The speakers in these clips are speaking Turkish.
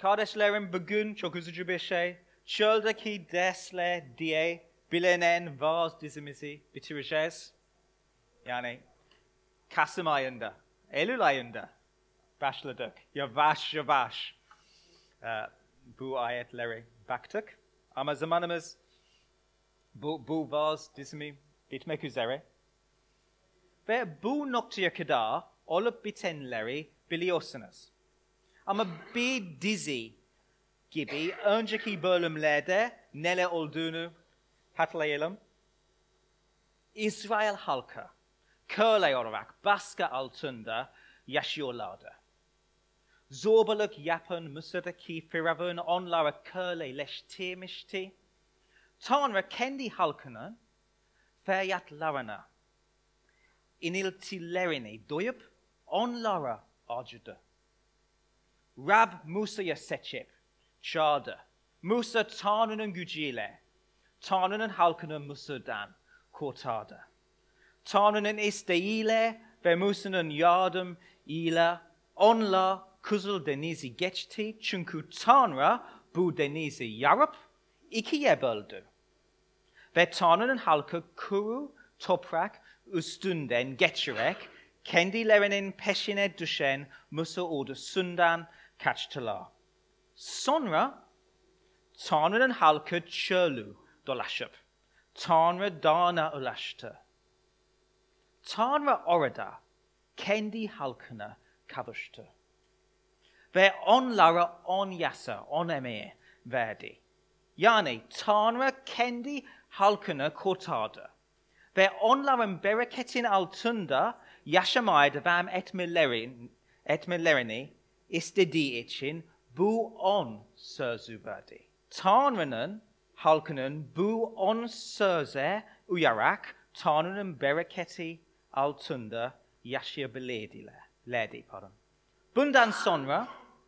Kardeş lerim bugün çok üzücü bir şey. Çöldeki dersler diye bilinen vaaz dizimizi bitireceğiz. Yani Kasım ayında, Eylül ayında başladık. Yavaş yavaş bu ayetleri baktık. Ama zamanımız bu vaaz dizimi bitmek üzere. Ve bu noktaya kadar olup bitenleri biliyorsunuz. Ama bir dizi gibi önceki bölümlerde neler olduğunu hatırlayalım. İsrail halkı köle olarak baskı altında yaşıyorlardı. Zorbalık yapan Mısır'daki Firavun onları köleleştirmişti. Tanrı kendi halkının feryatlarına, iniltilerini duyup onlara acıdı. Rab Musa'yı seçip çağırdı. Musa Tanrı'nın gücüyle Tanrı'nın halkını Mısır'dan kurtardı. Tanrı'nın isteğiyle ve Musa'nın yardımıyla onlar Kızıl Deniz'i geçti. Çünkü Tanrı bu denizi yarıp ikiye böldü. Ve Tanrı'nın halkı kuru toprak üstünden geçerek kendilerinin peşine düşen Musa ordusundan kaçtılar. Sonra Tanrı'nın halkı çölü dolaşıp Tanrı dağına ulaştı. Tanrı orada kendi halkına kavuştu. Ve onlara 10 yasa, 10 emeği verdi. Yani Tanrı kendi halkını kurtardı. Ve onların bereketin altında yaşamaya devam etmelerini istediği için bu 10 sözü verdi. Tanrı'nın halkının bu 10 söze uyarak Tanrı'nın bereketi altında yaşayabilirlerdi. Bundan sonra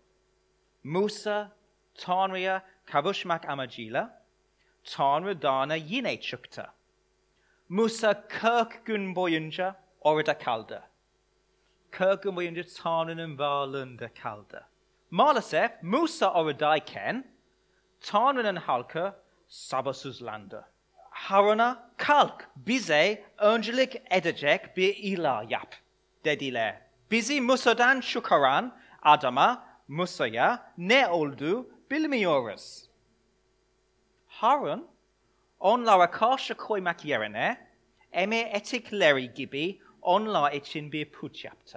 Musa Tanrı'ya kavuşmak amacıyla Tanrı dağına yine çıktı. Musa 40 gün boyunca orada kaldı. 40 gün boyunca Tanrı'nın varlığında kaldı. Maalesef Musa oradayken Tanrı'nın halkı sabırsızlandı. Harun'a kalk bize öncelik edecek bir ilah yap dediler. Bizi Musa'dan çıkaran adama Musa'ya ne oldu bilmiyoruz. Harun onlara karşı koymak yerine emir ettikleri gibi onlar için bir put yaptı.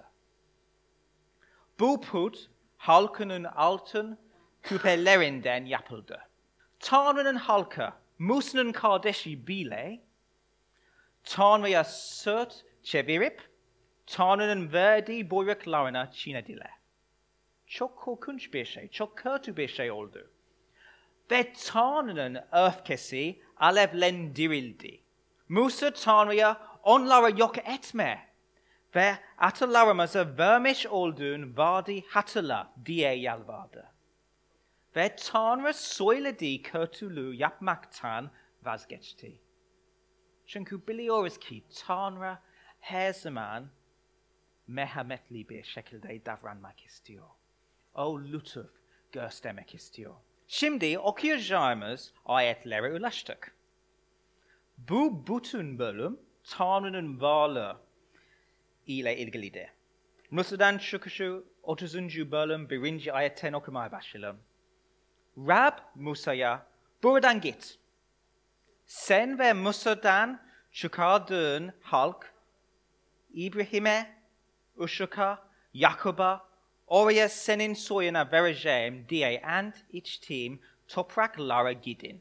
Bu put halkının altın küpelerinden yapıldı. Tanrı'nın halkı Musa'nın kardeşi bile Tanrı'ya sırt çevirip Tanrı'nın verdiği buyruklarına çiğnediler. Çok korkunç bir şey, çok kötü bir şey oldu. Ve Tanrı'nın öfkesi alevlendirildi. Musa Tanrı'ya onları yok etme ve atalarımıza vermiş olduğun vaadi hatırla diye yalvardı. Ve Tanrı söylediği kötülüğü yapmaktan vazgeçti. Çünkü biliyoruz ki Tanrı her zaman merhametli bir şekilde davranmak istiyor. O lütuf göstermek istiyor. Şimdi okuyacağımız ayetlere ulaştık. Bu bütün bölüm Tanrı'nın varlığı ile ilgilidir. Musa'dan çıkışı 30. bölüm 1. ayetten okumaya başlayalım. Rab Musa'ya buradan git. Sen ve Musa'dan çıkardığın halk İbrahim'e, Işık'a, Yakub'a oraya senin soyuna vereceğim diye ant içtiğim topraklara gidin.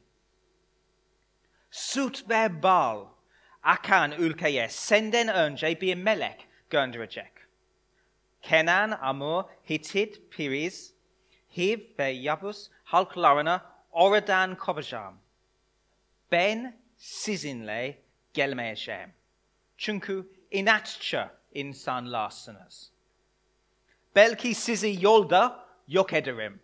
Süt ve bal akan ülkeye senden önce bir melek gönderecek. Kenan, Amur, Hitit, Periz, Hiv ve Yabus halklarını oradan kovacağım. Ben sizinle gelmeyeceğim. Çünkü inatçı insanlarsınız. Belki sizi yolda yok ederim.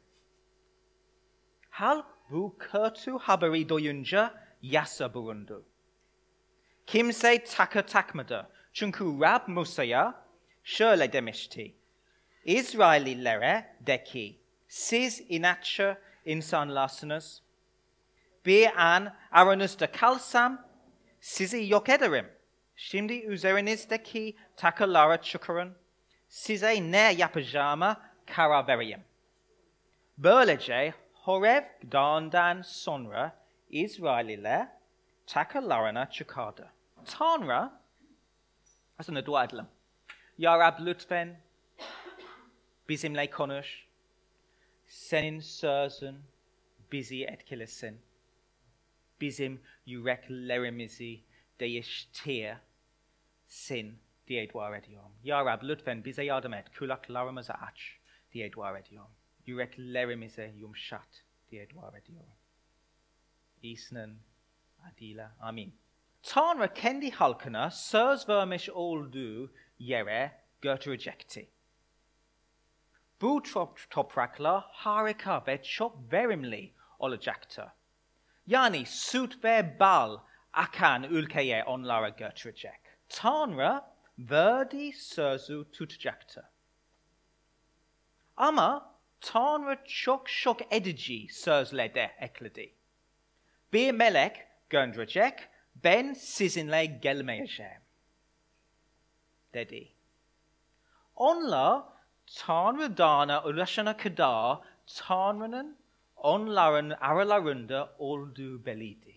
Halk bu kötü haberi duyunca yasa bulundu. Kimse takmadı. Çünkü Rab Musa'ya şöyle demişti. İsraillilere de ki, Siz inatcha insanlarsınız. Bir an aranızda kalsam sizi yok ederim. Şimdi üzerinizdeki takıları çıkarın. Size ne yapacağımı karar vereyim. Böylece Horev dağından sonra İsrailliler takılarını çıkardı. Tanrı aslında dua edelim. Ya Rab lütfen bizimle konuş. Senin sözün bizi etkilesin. Bizim yüreklerimizi değiştirsin diye dua ediyorum. Ya Rab lütfen bize yardım et. Kulaklarımızı aç diye dua ediyorum. Yüreklerimizi yumuşat diye dua ediyorum. İsa'nın adıyla amin. Tanrı kendi halkına söz vermiş olduğu yere götürecekti. Bu topraklar harika ve çok verimli olacaktı. Yani süt ve bal akan ülkeye onlara götürecek. Tanrı verdiği sözü tutacaktı. Ama Tanrı çok şok edici sözler de ekledi. Bir melek gönderecek, ben sizinle gelmeyeceğim, dedi. Onlar Tanrı dağına ulaşana kadar Tanrı'nın onların aralarında olduğu belliydi.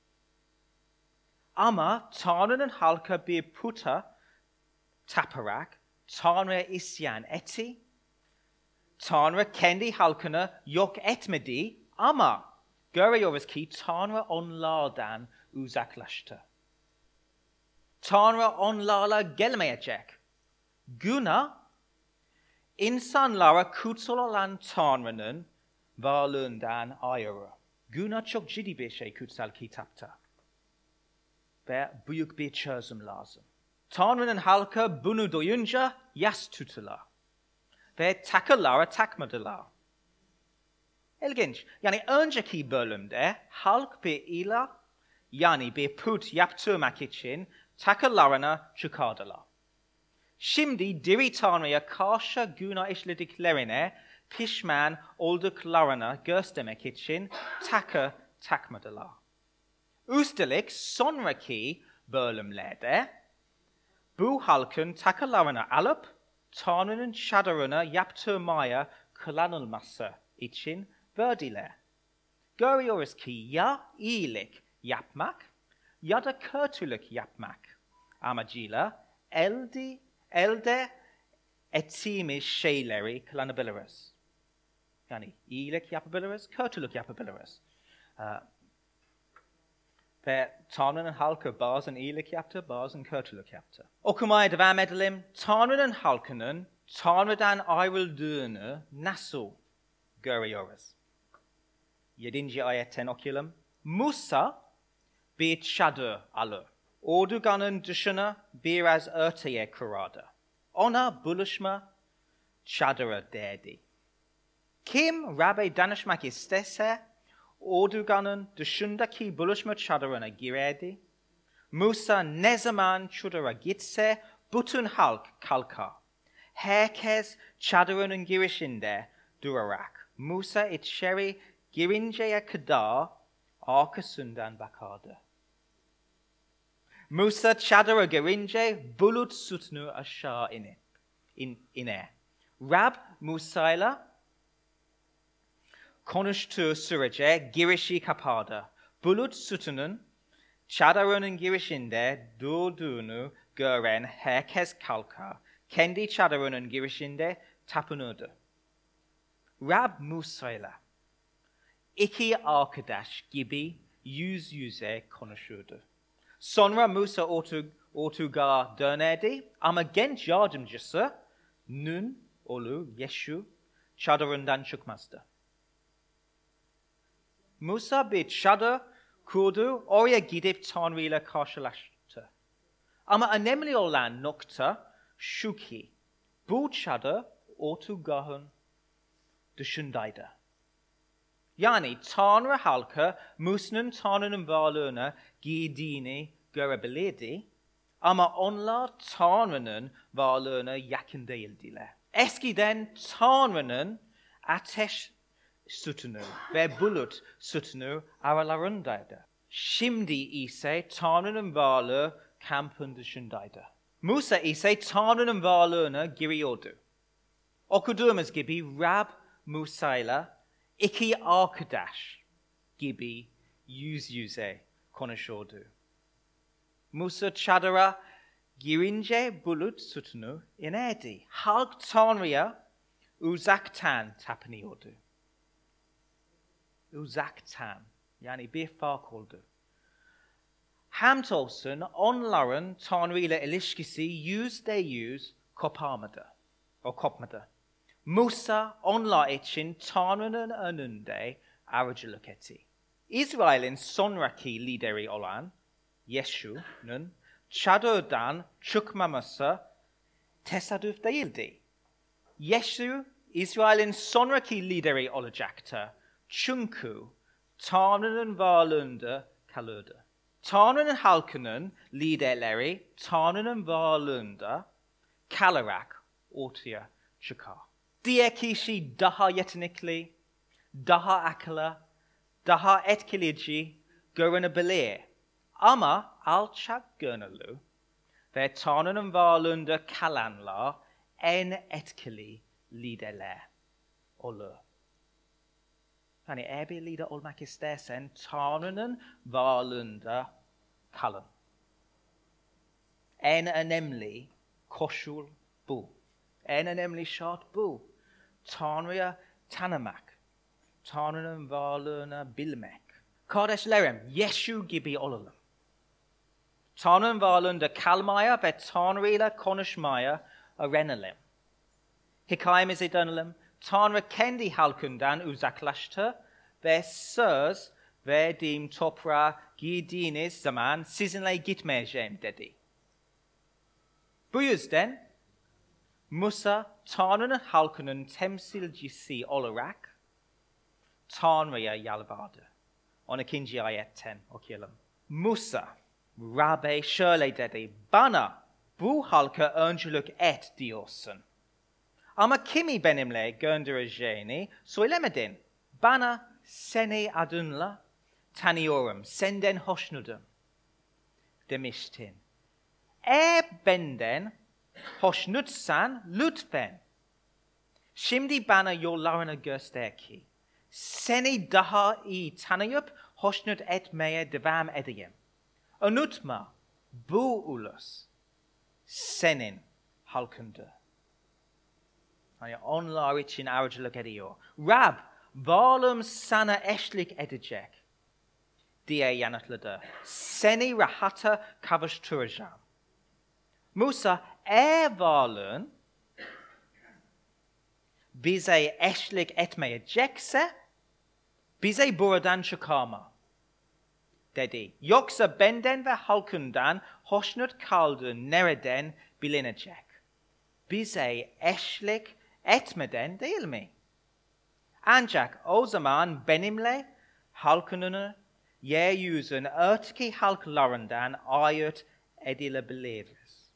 Ama Tanrı'nın halkı bir puta taparak Tanrı'ya isyan etti. Tanrı kendi halkını yok etmedi ama görüyoruz ki Tanrı onlardan uzaklaştı. Tanrı onlarla gelmeyecek. Günah, insanlara kutsal olan Tanrı'nın varlığından ayırır. Günah çok ciddi bir şey kutsal kitapta. Ve büyük bir çözüm lazım. Tanrı'nın halkı bunu duyunca yas tuttular. Ve takıları takmadılar. İlginç. Yani önceki bölümde halk bir ilah, yani bir put yaptırmak için takılarını çıkardılar. Şimdi diri Tanrı'ya karşı günah işlediklerine pişman olduklarını göstermek için takı takmadılar. Üstelik sonraki bölümlerde bu halkın takılarını alıp Tanrı'nın çadırını yaptırmaya kullanılması için verdiler. Görüyoruz ki ya iyilik yapmak ya da kötülük yapmak amacıyla elde ettiğimiz şeyleri kullanabiliriz. Yani iyilik yapabiliriz, kötülük yapabiliriz. Ve Tanrı'nın halkı bazen iyilik yaptı, bazen kötülük yaptı. Okumaya devam edelim. Tanrı'nın halkının Tanrı'dan ayrıldığını nasıl görüyoruz? 7. ayetten okuyalım. Musa bir çadır alır. Orduganın dışına biraz öteye kurardı. Ona buluşma çadırı derdi. Kim Rab'be danışmak istese orduganın dışındaki buluşma çadırına girerdi. Musa ne zaman çadıra gitse bütün halk kalkar. Herkes çadırının girişinde durarak Musa içeri girinceye kadar arkasından bakardı. Musa çadıra girince bulut sütunu aşağı iner. Rab Musa'yla konuştuğu sürece girişi kapardı. Bulut sütunun çadırının girişinde durduğunu gören herkes kalkar. Kendi çadırının girişinde tapınırdı. Rab Musa'yla iki arkadaş gibi yüz yüze konuşurdu. Sonra Musa ortuğa dönerdi ama genç yardımcısı Nun oğlu Yeşu çadırından çıkmazdı. Musa bir çadır kurdu, oraya gidip Tanrı ile karşılaştı. Ama önemli olan nokta şu ki, bu çadır ortugahın dışındaydı. Yani Tanrı halkı Musa'nın Tanrı'nın varlığını giydiğini görebilirdi. Ama onlar Tanrı'nın varlığına yakın değildiler. Eskiden Tanrı'nın ateş sütunu ve bulut sütunu aralarındaydı. Şimdi ise Tanrı'nın varlığı kampın dışındaydı. Musa ise Tanrı'nın varlığını giriyordu. Okuduğumuz gibi Rab Musa'yla iki arkadaş gibi yüz yüze konuşuyordu. Musa çadıra girince bulut sütunu inerdi. Halk Tanrı'ya uzaktan tapınıyordu. Uzaktan, yani bir fark oldu. Hamdolsun onların Tanrı ile ilişkisi %100 kopmadı. Musa onlar için Tanrı'nın önünde aracılık etti. İsrail'in sonraki lideri olan Yeshu'nun çadırdan çıkmaması tesadüf değildi. Yeshu İsrail'in sonraki lideri olacaktı. Çünkü Tanrı'nın varlığında kalırdı. Tanrı'nın halkının liderleri Tanrı'nın varlığında kalarak ortaya çıkar. Diğer kişi daha yetenekli, daha akıllı, daha etkileyici görünebilir. Ama alçak gönüllü ve Tanrı'nın varlığında kalanlar en etkili liderler olur. Yani eğer bir lider olmak istersen Tanrı'nın varlığında kalın. En önemli koşul bu. En önemli şart bu. Tanrı'ya tanımak. Tanrı'nın varlığını bilmek. Kardeşlerim, Yeshu gibi olalım. Tanrı'nın varlığında kalmaya ve Tanrı'yla konuşmaya öğrenelim. Hikayemize dönelim. Tanrı kendi halkından uzaklaştı ve söz verdiğim toprağa girdiğiniz zaman sizinle gitmeyeceğim dedi. Bu yüzden Musa Tanrı'nın halkının temsilcisi olarak Tanrı'ya yalvardı. 12. ayetten okuyalım. Musa, Rabbe şöyle dedi, bana bu halka öncülük et diyorsun. Ama kimi benimle göndereceğini söylemedin. Bana seni adınla tanıyorum, senden hoşnutum demiştin. Eğer benden hoşnutsan lütfen şimdi bana yollarını göster ki seni daha iyi tanıyıp hoşnut etmeye devam edeyim. Unutma, bu ulus senin halkındır. Yani onlar için aracılık ediyor. Rab, varlığım sana eşlik edecek diye yanıtladı. Seni rahata kavuşturacağım. Musa, eğer varlığın bize eşlik etmeyecekse bize buradan çıkarma dedi. Yoksa benden ve halkından hoşnut kaldığın nereden bilinecek? Bize eşlik etmeden değil mi? Ancak o zaman benimle halkının yeryüzün öteki halklarından ayırt edilebiliriz.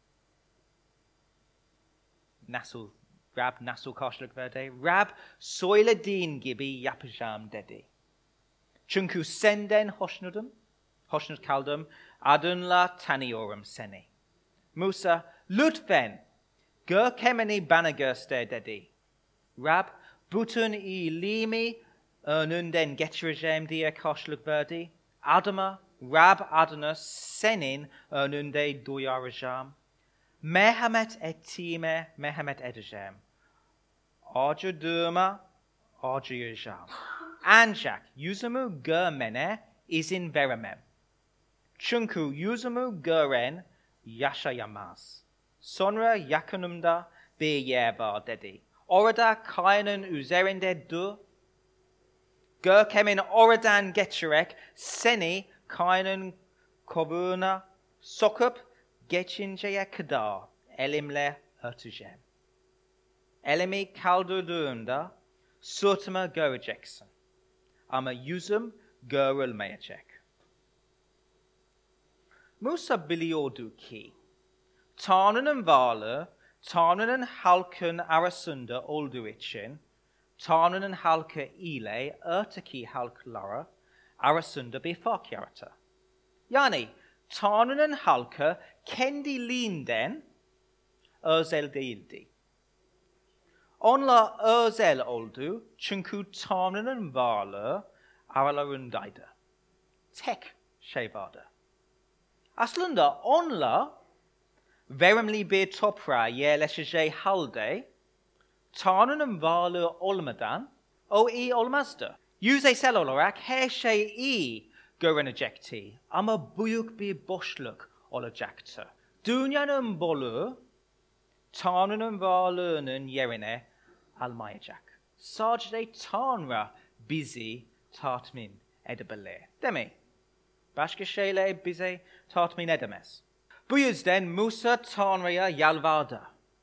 Rab nasıl karşılık verdi? Rab söylediğin gibi yapacağım dedi. Çünkü senden hoşnut kaldım, adınla tanıyorum seni. Musa, lütfen görkemini bana göster dedi. Rab, bütün iyiliğimi önünden geçireceğim diye karşılık verdi. Adama, Rab adına senin önünde duyaracağım. Merhamet ettiğime merhamet edeceğim. Acıdığıma acıyacağım. Ancak yüzümü görmene izin veremem. Çünkü yüzümü gören yaşayamaz. Sonra yakınımda bir yer var dedi. Orada kayanın üzerinde dur. Görkemin oradan geçerek seni kayanın kovuğuna sokup geçinceye kadar elimle örteceğim. Elimi kaldırdığımda sırtımı göreceksin. Ama yüzüm görülmeyecek. Musa biliyordu ki Tanrı'nın varlığı Tanrı'nın halkın arasında olduğu için Tarnan and halka ile ertaki halk lara arasunda be farkyarata. Yani Tarnan and halka kendi linden özel değildi. Onlar özel oldu çünkü Tanrı'nın varlığı aralarındaydı. Tek şey vardı. Aslında onlar verimli bir toprağa yerleşeceği halde Tanrı'nın varlığı olmadan o iyi olmazdı. Yüzeysel olarak her şey iyi görünecekti ama büyük bir boşluk olacaktı. Dünyanın bolluğu Tanrı'nın varlığının yerine almayacak. Sadece Tanrı bizi tatmin edebilir. Değil mi? Başka şeyler bizi tatmin edemez. Bu yüzden Musa Tanrı'ya yalvardı.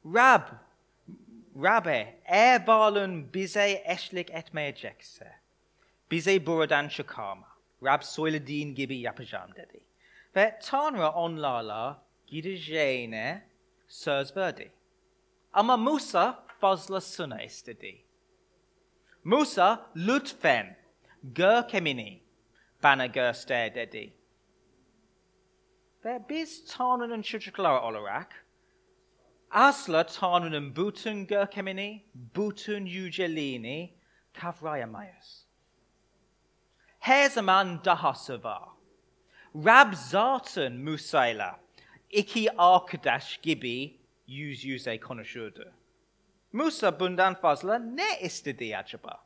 Rabbi, eğer varlığın bize eşlik etmeyecekse, bizi buradan çıkarma. Rab söylediğin gibi yapacağım dedi. Ve Tanrı onlarla gideceğine söz verdi. Ama Musa fazlasını istedi. Musa lütfen görkemini bana göster dedi. Ve biz Tanrı'nın çocukları olarak asla Tanrı'nın bütün görkemini, bütün yüceliğini kavrayamayız. Her zaman dahası var. Rab zaten Musa'yla iki arkadaş gibi yüz yüze konuşurdu. Musa bundan fazla ne istedi acaba?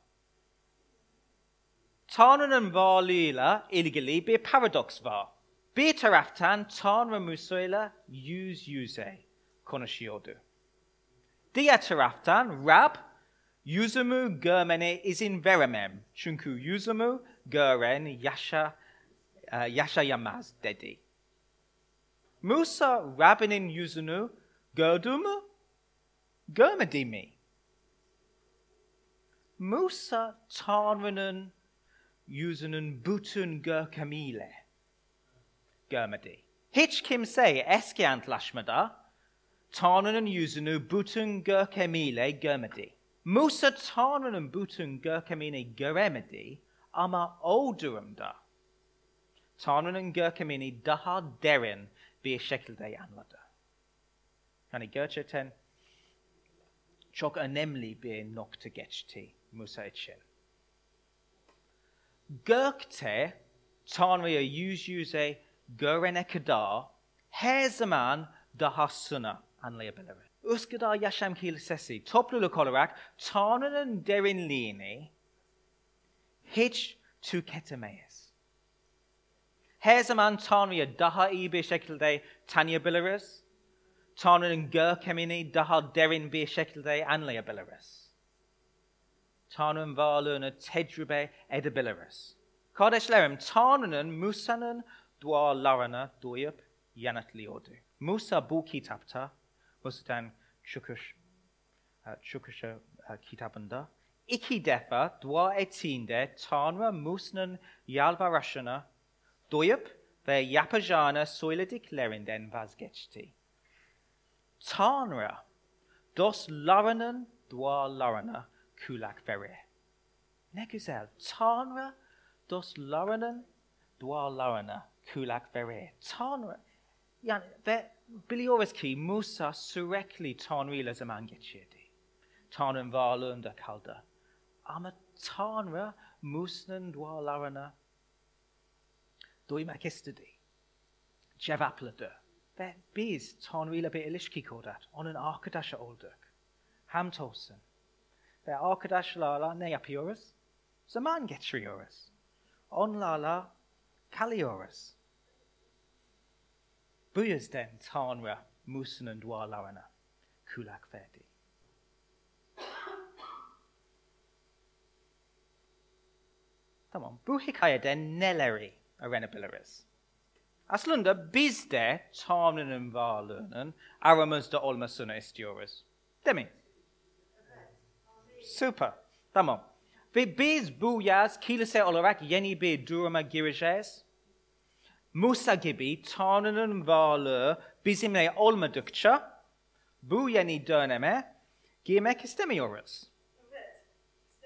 Tanrı'nın varlığıyla ilgili bir paradoks var. Bir taraftan Tanrı Musa'yla yüz yüze konuşuyordu. Diğer taraftan Rab, yüzümü görmene izin veremem. Çünkü yüzümü gören yaşayamaz dedi. Musa Rab'inin yüzünü gördü mü? Görmedi mi? Musa Tanrı'nın yüzünün bütün görkemiyle görmedi. Hiç kimse eski antlaşmada Tanrı'nın yüzünü bütün görkemiyle görmedi. Musa Tanrı'nın bütün görkemini göremedi ama o durumda Tanrı'nın görkemini daha derin bir şekilde anladı. Yani gerçekten çok önemli bir nokta geçti Musa için. Gökte Tanrı'yı yüz yüze görene kadar her zaman dahasını anlayabiliriz. Üsküdar Yaşam Kilisesi topluluk olarak Tanrı'nın derinliğini hiç tüketemeyiz. Her zaman Tanrı'yı daha iyi bir şekilde tanıyabiliriz. Tanrı'nın görkemini daha derin bir şekilde anlayabiliriz. Tanrı'nın varlığını tecrübe edebiliriz. Kardeşlerim, Tanrı'nın Musa'nın dualarını duyup yanıtlıyordu. Musa bu kitapta, Musa'dan Çıkış kitabında 2 defa dua ettiğinde Tanrı Musa'nın yalvarışını duyup ve yapacağını söylediklerinden vazgeçti. Tanrı dostlarının dualarına kulak verir. Ne güzel. Tanrı dostlarının dualarına kulak verir. Tanrı yani ve biliyoruz ki Musa sürekli Tanrı ile zaman geçirdi. Tanrı'nın varlığında kaldı. Ama Tanrı Musa'nın dualarına duymak istedi. Cevapladı. Ve biz Tanrı ile bir ilişki kurduk. Onun arkadaşı olduk. Hamdolsun. Ve arkadaşlarla ne yapıyoruz? Zaman geçiriyoruz. Onlarla kalıyoruz. Bu yüzden Tanrı Musa'nın dualarına kulak verdi. Tamam, bu hikayeden neleri öğrenebiliriz? Aslında biz de Tanrı'nın varlığının aramızda olmasını istiyoruz. Değil mi? Süper. Tamam. Ve biz bu yaz kilise olarak yeni bir duruma gireceğiz. Musa gibi Tanrı'nın varlığı bizimle olmadıkça bu yeni döneme girmek istemiyoruz. Evet,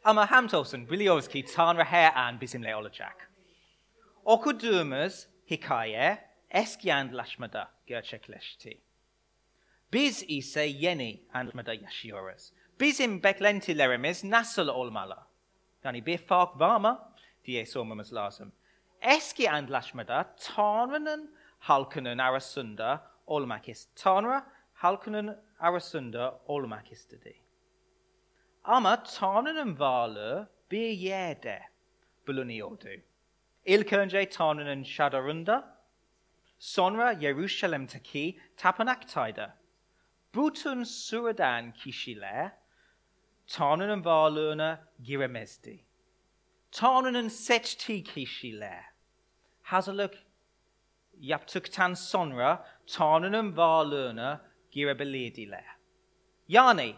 Ama hamtosun, biliowski tanra her an bisim le olacak. Okuduğumuz hikaye eski anlaşmada gerçekleşti. Biz ise yeni anlaşmada yaşıyoruz. Bizim beklentilerimiz nasıl olmalı? Yani bir fark var mı diye sormamız lazım. Eski anlaşmada Tanrı'nın halkının arasında olmak istedi. Tanrı halkının arasında olmak istedi. Ama Tanrı'nın varlığı bir yerde bulunuyordu. İlk önce Tanrı'nın çadırında, sonra Yeruşalim'teki tapınaktaydı. Bütün sıradan kişiler Tanrı'nın varlığına giremezdi. Tanrı'nın seçtiği kişiler hazırlık yaptıktan sonra Tanrı'nın varlığına girebilirdiler. Yani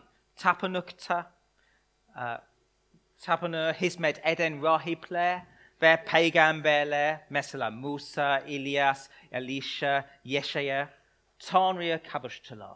tapınağa hizmet eden rahipler ve peygamberler, mesela Musa, İlyas, Elisha, Yeşaya, Tanrı'ya kavuştular.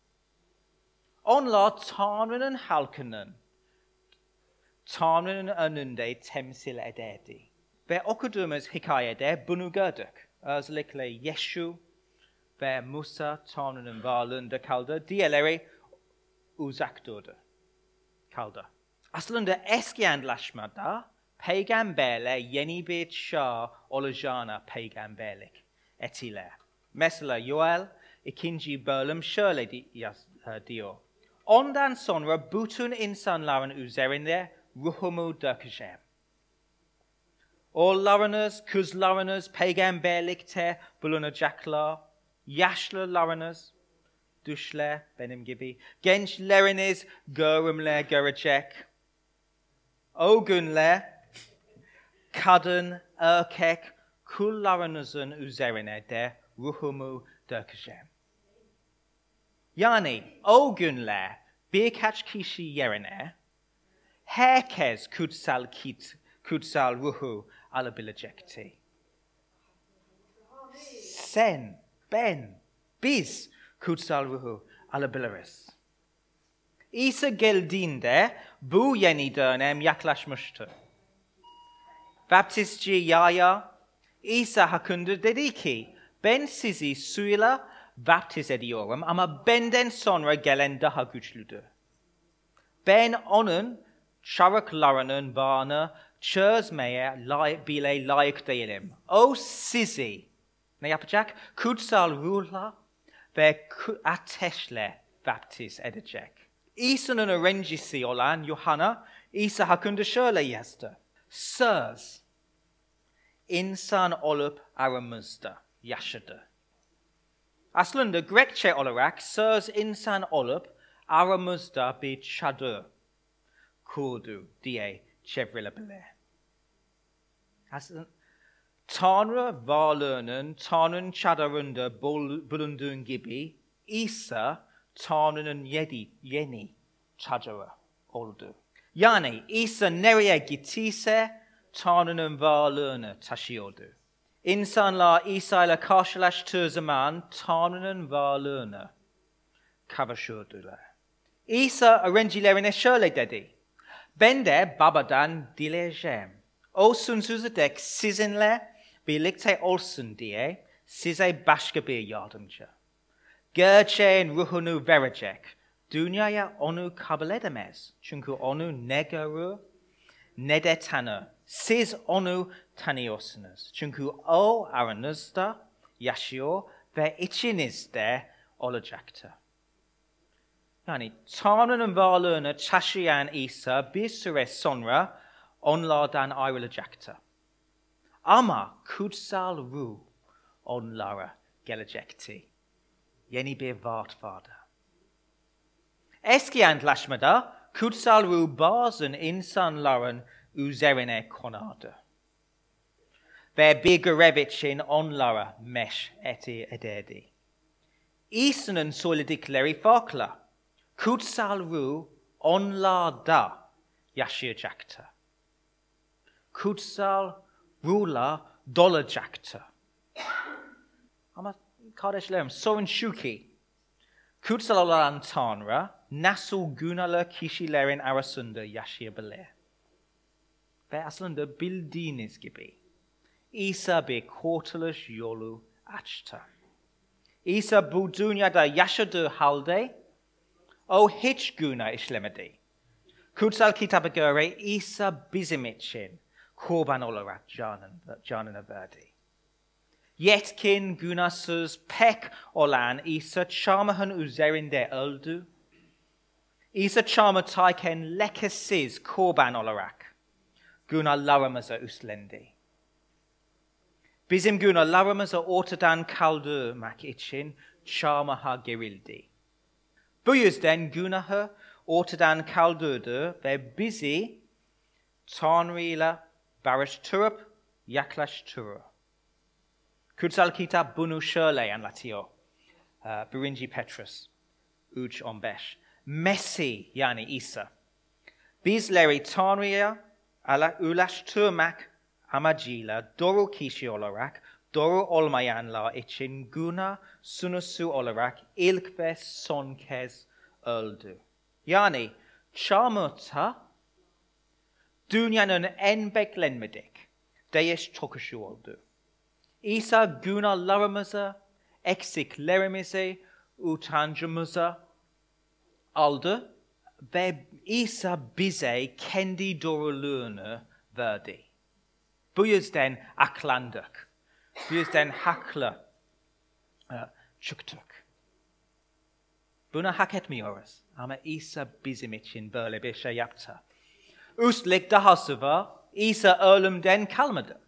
Onlar Tanrı'nın halkının, Tanrı'nın önünde temsil ederdi. Ve okuduğumuz hikayede bunu gördük. Özellikle Yeşu ve Musa Tanrı'nın varlığında kaldı. Diğerleri uzak durdu, kaldı. Aslında eski anlaşmada peygamberler yeni bir çağ olacağına peygamberlik ettiler. Mesela Yoel 2. bölüm şöyle diyor. Ondan sonra bütün insanların üzerinde ruhumu dökeceğim. Oğullarınız, kızlarınız peygamberlikte bulunacaklar. Yaşlılarınız, düşler benim gibi, gençleriniz görümler görecek. O günler kadın, erkek, kullarınızın üzerine de ruhumu dökeceğim. Yani o günler birkaç kişi yerine herkes kutsal ruhu alabilecekti. Sen, ben, biz kutsal ruhu alabiliriz. İsa geldiğinde bu yeni dönem yaklaşmıştı. Baptistçi Yahya İsa hakkında dedi ki, ben sizi suyla vaftiz ediyorum ama benden sonra gelen daha güçlüdür. Ben onun çarıklarının bağını çözmeye bile layık değilim. O sizi ne yapacak? Kutsal ruhla ve ateşle vaftiz edecek. İsa'nın öğrencisi olan Yuhanna, İsa hakkında şöyle yazdı. Söz, insan olup aramızda yaşadı. Aslında Grekçe olarak söz insan olup aramızda bir çadır kurdu diye çevrilebilir. Aslında Tanrı varlığının Tanrı'nın çadırında bulunduğu gibi İsa Tanrı'nın yeni çadırı oldu. Yani İsa nereye gittiyse Tanrı'nın varlığını taşıyordu. İnsanlar İsa ile karşılaştığı zaman Tanrı'nın varlığını kavuşurdular. İsa öğrencilerine şöyle dedi. Ben de Baba'dan dileyeceğim. O sonsuza dek sizinle birlikte olsun diye size başka bir yardımcı. Gerçeğin ruhunu verecek. Dünyaya onu kabul edemez. Çünkü onu ne görür ne de tanır. Siz onu tanıyorsunuz. Çünkü o aranızda yaşıyor ve içinizde olacaktır. Yani Tanrı'nın varlığını taşıyan İsa bir süre sonra onlardan ayrılacaktır. Ama kutsal ruh onlara gelecekti. Yeni bir vaat vardı. Eski antlaşmada kutsal ruh bazen insanların üzerine konardı. Ve bir görev için onlara meşgul ederdi. İsa'nın söyledikleri farklı. Kutsal ruh onlarda yaşayacaktı. Kutsal ruhla dolacaktı. Ama kardeşlerim sorun şu ki, kutsal olan Tanrı nasıl günahlı kişilerin arasında yaşayabilir? ve aslında bildiğiniz gibi İsa bir kurtuluş yolu açtı. İsa bu dünyada yaşadığı halde o hiç günah işlemedi. Kutsal kitaba göre İsa bizim için kurban olarak canını verdi. Yetkin, günahsız, pek olan İsa çarmıhın üzerinde öldü. İsa çarmıhtayken lekesiz kurban olarak günahlarımızı üstlendi. Bizim günahlarımızı ortadan kaldırmak için çarmıha gerildi. Bu yüzden günahı ortadan kaldırdı ve bizi Tanrı'yla barıştırıp yaklaştırır. Kutsal kitap bunu şöyle anlatıyor. 1. Petrus 3:15. Mesih yani İsa bizleri Tanrı'ya ulaştırmak amacıyla doğru kişi olarak doğru olmayanlar için günah sunusu olarak ilk ve son kez öldü. Yani çarmıhta dünyanın en beklenmedik değiş tokuşu oldu. İsa günahlarımızı, eksiklerimizi, utancımızı aldı ve İsa bize kendi doğruluğunu verdi. Bu yüzden aklandık. Bu yüzden haklı çıktık. Bunu hak etmiyoruz. Ama İsa bizim için böyle bir şey yaptı. Üstelik dahası var, İsa ölümden kalmadı.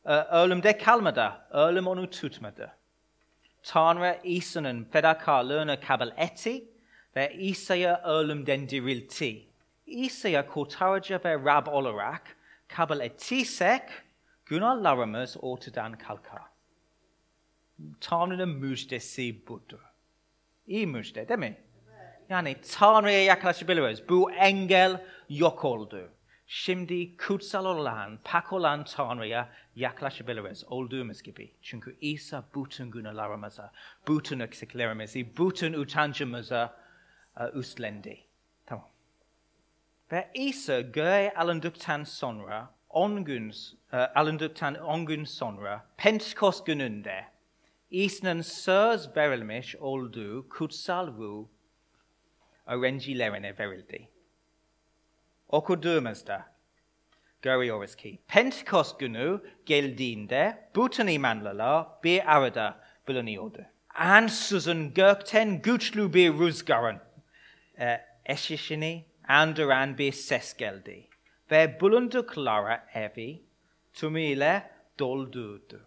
Ölüm onu tutmadı. Tanrı İsa'nın fedakarlığını kabul etti ve İsa'yı ölümden diriltti. İsa'yı kurtarıcı ve Rab olarak kabul ettiysek günahlarımız ortadan kalkar. Tanrı'nın müjdesi budur. İyi müjde değil mi? Yani Tanrı'ya yaklaşabiliriz. Bu engel yok oldu. Şimdi kutsal olan, pak olan Tanrı'ya yaklaşabiliriz olduğumuz gibi. Çünkü İsa bütün günahlarımızı, bütün eksiklerimizi, bütün utancımızı üstlendi. Tamam. Ve İsa göğe alındıktan sonra, 10 gün sonra, Pentekost gününde İsa'nın söz verilmiş olduğu kutsal ruh öğrencilerine verildi. Okuduğumuzda görüyoruz ki Pentekost günü geldiğinde bütün imanlılar bir arada bulunuyordu. Ansızın gökten güçlü bir rüzgarın eşişini andıran bir ses geldi ve bulundukları evi tümüyle doldurdu.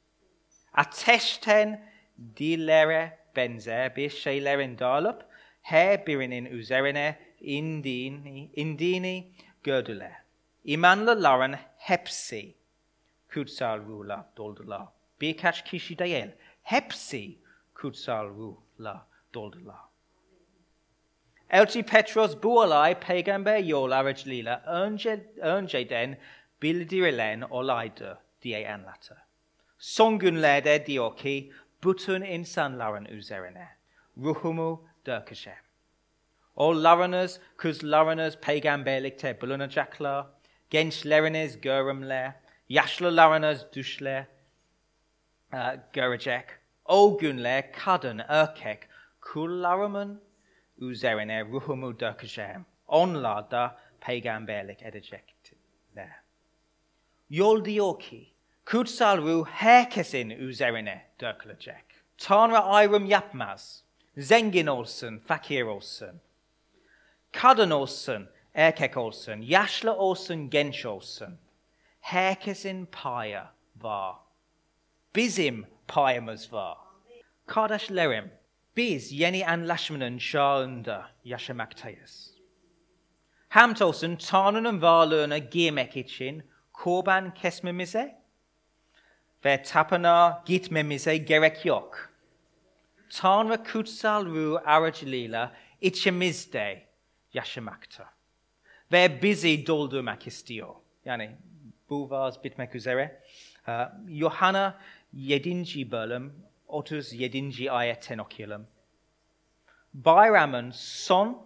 Ateşten dillere benzer bir şeylerin dağılıp her birinin üzerine indiğini gördüler. İmanlıların hepsi kutsal ruhla doldular. Birkaç kişi değil, hepsi kutsal ruhla doldular. Elçi Petrus bu olay peygamber yol aracılığıyla önceden bildirilen olaydır diye anlatır. Son günlerde diyor ki bütün insanların üzerine ruhumu dökeceğim. Oğullarınız, kızlarınız peygamberlikte bulunacaklar. Gençleriniz görümler, yaşlılarınız düşler görecek. O günler kadın, erkek, kullarımın üzerine ruhumu dökeceğim. Onlar da peygamberlik edecekler. Yol diyor ki, kutsal ruh herkesin üzerine dökülecek. Tanrı ayrım yapmaz. Zengin olsun, fakir olsun. Kadın olsun, erkek olsun, yaşlı olsun, genç olsun. Herkesin payı var. Bizim payımız var. Kardeşlerim, biz yeni anlaşmanın çağında yaşamaktayız. Hamdolsun Tanrı'nın varlığına girmek için kurban kesmemize ve tapınağa gitmemize gerek yok. Tanrı kutsal ruh aracılığıyla içimizde yaşamakta. Ve bizi doldurmak istiyor. Yani bu vaaz bitmek üzere. Yuhanna 7. bölüm 37. ayetten okuyalım. Bayramın son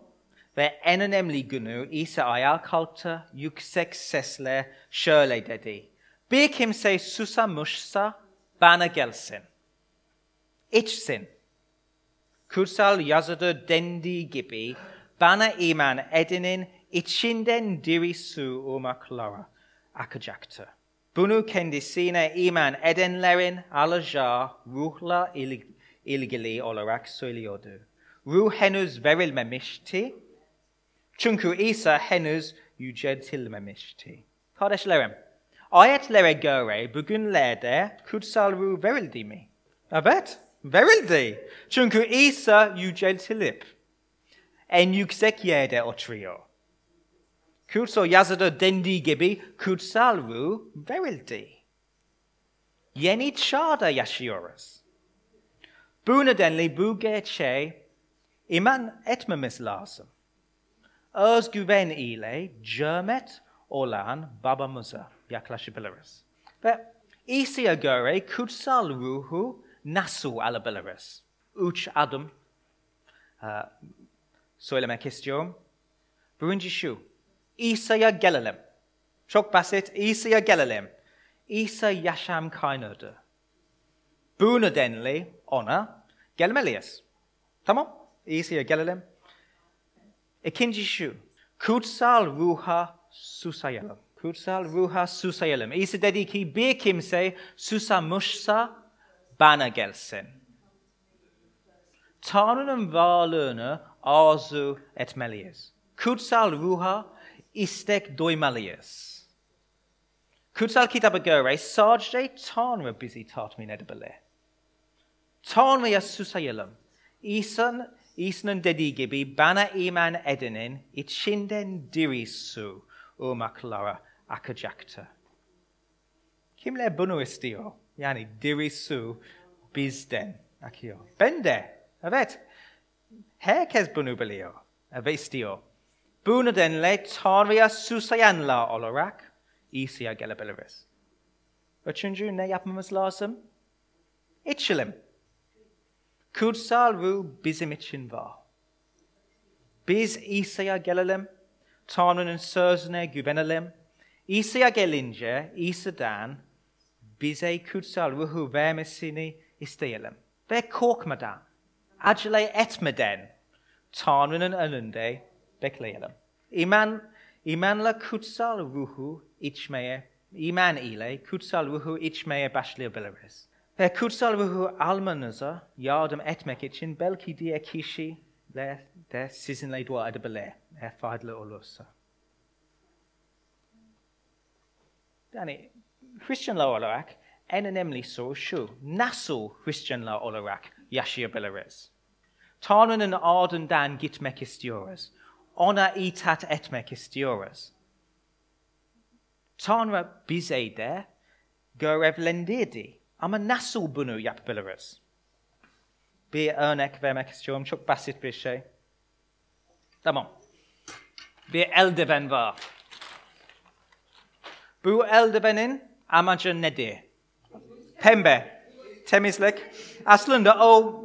ve en önemli günü ise ayağa kalktı, yüksek sesle şöyle dedi. Bir kimse susamışsa bana gelsin. İçsin. Kutsal yazıda dendiği gibi bana iman edenin içinden diri su ırmakları akacaktır. Bunu kendisine iman edenlerin alacağı ruhla ilgili olarak söylüyordu. Ruh henüz verilmemişti. Çünkü İsa henüz yüceltilmemişti. Kardeşlerim, ayetlere göre bugünlerde kutsal ruh verildi mi? Evet, verildi. Çünkü İsa yüceltilip en yüksek yerde oturuyor. Kutsal yazıda dendiği gibi kutsal ruh verildi. Yeni çağda yaşıyoruz. Bu nedenle bu gerçeğe iman etmemiz lazım. Özgüven ile cömert olan babamıza yaklaşabiliriz. Ve İsa'ya göre kutsal ruhu nasıl alabiliriz? 3 adım söylemek istiyorum. Birinci şu, İsa'ya gelelim. Çok basit, İsa'ya gelelim. İsa yaşam kaynağıdır. Bu nedenle ona gelmeliyiz. Tamam, İsa'ya gelelim. İkinci şu, kutsal ruha susayalım. Kutsal ruha susayalım. İsa dedi ki bir kimse susamışsa bana gelsin. Tanrı'nın varlığını arzu etmeliyiz. Kutsal ruha istek duymalıyız. Kutsal kitaba göre sadece Tanrı bizi tatmin edebilir. Tanrı'ya susayalım. İsa'nın dediği gibi bana iman edenin içinden diri su ırmakları akacaktır. Kimler bunu istiyor? Yani diri su bizden akıyor. Ben de. Evet. Herkes bunu biliyor. Evet istiyor. Bu nedenle Tanrı'ya susayanlar olarak İsa'ya gelebiliriz. Üçüncü ne yapmamız lazım? İçelim. Kutsal ruh bizim için var. Biz İsa'ya gelelim. Tanrı'nın sözüne güvenelim. İsa'ya gelince İsa'dan bize kutsal ruhu vermesini isteyelim. Ve korkmadan, acele etmeden Tanrı'nın önünde bekleyelim. İmanla kutsal ruhu içmeye, iman ile kutsal ruhu içmeye başlayabiliriz. Ve kutsal ruhu almanıza yardım etmek için belki diğer kişiler de sizinle dua edebilir. Eğer faydalı olursa. Yani Hristiyanlar olarak en önemli soru şu. Nasıl Hristiyanlar olarak yaşayabiliriz? Tanrı'nın ardından gitmek istiyoruz. Ona itaat etmek istiyoruz. Tanrı bize de görevlendirdi. Ama nasıl bunu yapabiliriz? Bir örnek vermek istiyorum. Çok basit bir şey. Tamam. Bir eldiven var. Bu eldivenin amacı nedir? Pembe. Temizlik. Aslında o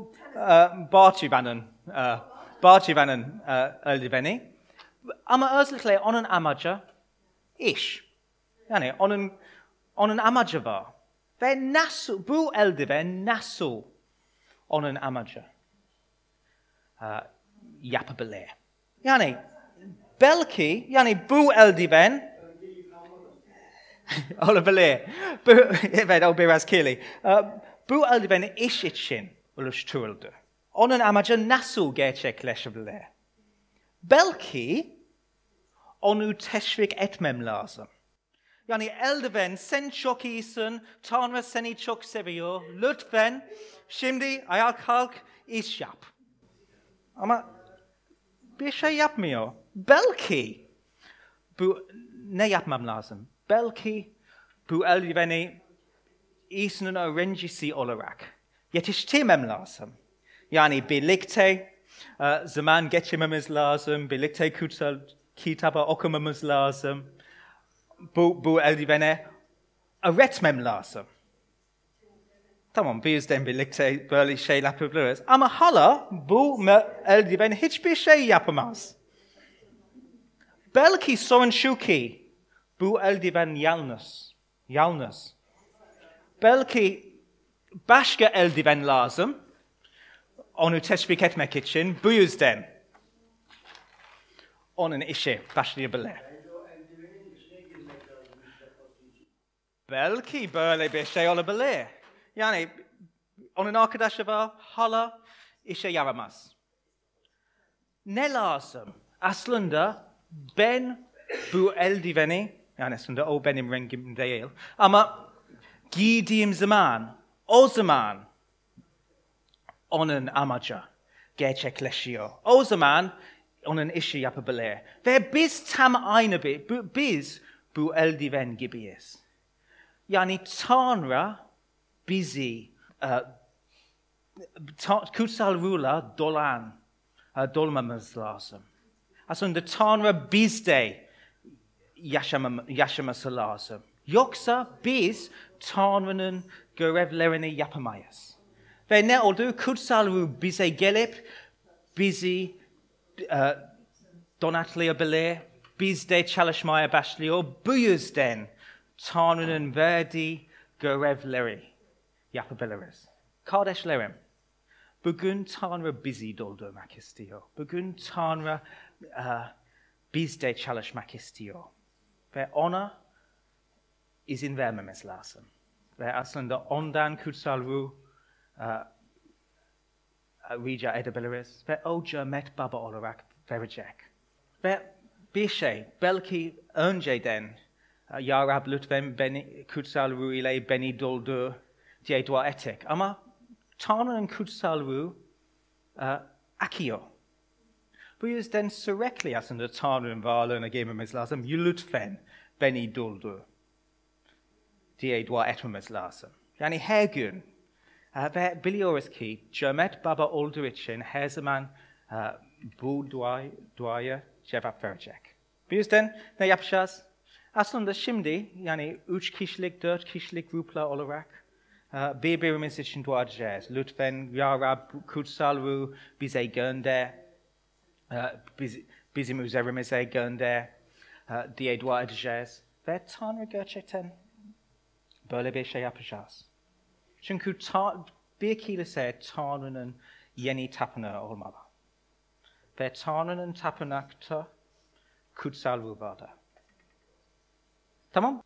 bahçıvanın eldiveni. Ama özellikle onun amacı iş. Yani onun amacı var. Ve nasıl, bu eldiven nasıl onun amacı yapabilir? Yani belki, bu eldiven olabilir. Evet, o biraz kirli. Bu eldiven iş için oluşturuldu. Onun amacı nasıl gerçekleşebilir? Belki onu teşvik etmem lazım. Yani eldiven sen çok iyisin, Tanrı seni çok seviyor. Lütfen şimdi ayağa kalk, iş yap. Ama bir şey yapmıyor. Belki ne yapmam lazım? Belki bu eldiveni İsa'nın öğrencisi olarak yetiştirmem lazım. Yani birlikte zaman geçirmemiz lazım, birlikte kutsal kitabı okumamız lazım. Bu eldivene öğretmem lazım. Tamam, bizden birlikte böyle şeyler yapabiliriz. Ama hala bu eldiven hiçbir şey yapamaz. Belki soran shuki bu eldiven yalnız. Belki başka eldiven lazım. Onu teşvik etmek için bu yüzden onun işi başlayabilir. Belki böyle bir şey olabilir. Yani onun arkadaşı var, hala işe yaramaz. Ne lazım? Aslında ben bu eldiveni, yani aslında o benim rengim değil, ama giydiğim zaman, o zaman onun amacı gerçekleşiyor. O zaman onun işi yapabilir. Ve biz tam aynı biz bu eldiven gibiyiz. Yani Tanrı bizi kutsal ruhla dolmamız lazım. Aslında Tanrı bizde yaşaması lazım. Yoksa biz Tanrı'nın görevlerini yapamayız. Ve ne oldu? Kutsal ruh bize gelip bizi donatlayabilir, bizde çalışmaya başlıyor. Bu yüzden Tanrı'nın verdiği görevleri yapabiliriz. Kardeşlerim, bugün Tanrı bizi doldurmak istiyor. Bugün Tanrı bizde çalışmak istiyor. Ve ona izin vermemiz lazım. Ve aslında ondan kutsal ruh rica edebiliriz. Ve o cömert baba olarak verecek. Ve bir şey, belki önceden Ya Rab lütfen kutsal ruh ile beni doldur diye dua ettik. Ama Tanrı'nın kutsal ruh akıyor. Bu yüzden sürekli aslında Tanrı'nın varlığına girmemiz lazım. Lütfen beni doldur diye dua etmemiz lazım. Yani her gün. Ve biliyoruz ki cömert baba olduğu için her zaman bu duaya cevap verecek. Bu yüzden ne yapacağız? Aslında şimdi yani 3 kişilik, 4 kişilik gruplar olarak birbirimiz için dua edeceğiz. Lütfen Ya Rab kutsal ruh bize gönder, bizim üzerimize gönder diye dua edeceğiz. Ve Tanrı gerçekten böyle bir şey yapacağız. Çünkü bir kilise Tanrı'nın yeni tapınağı olmalı. Ve Tanrı'nın tapınakta kutsal ruh vardır. Tamam?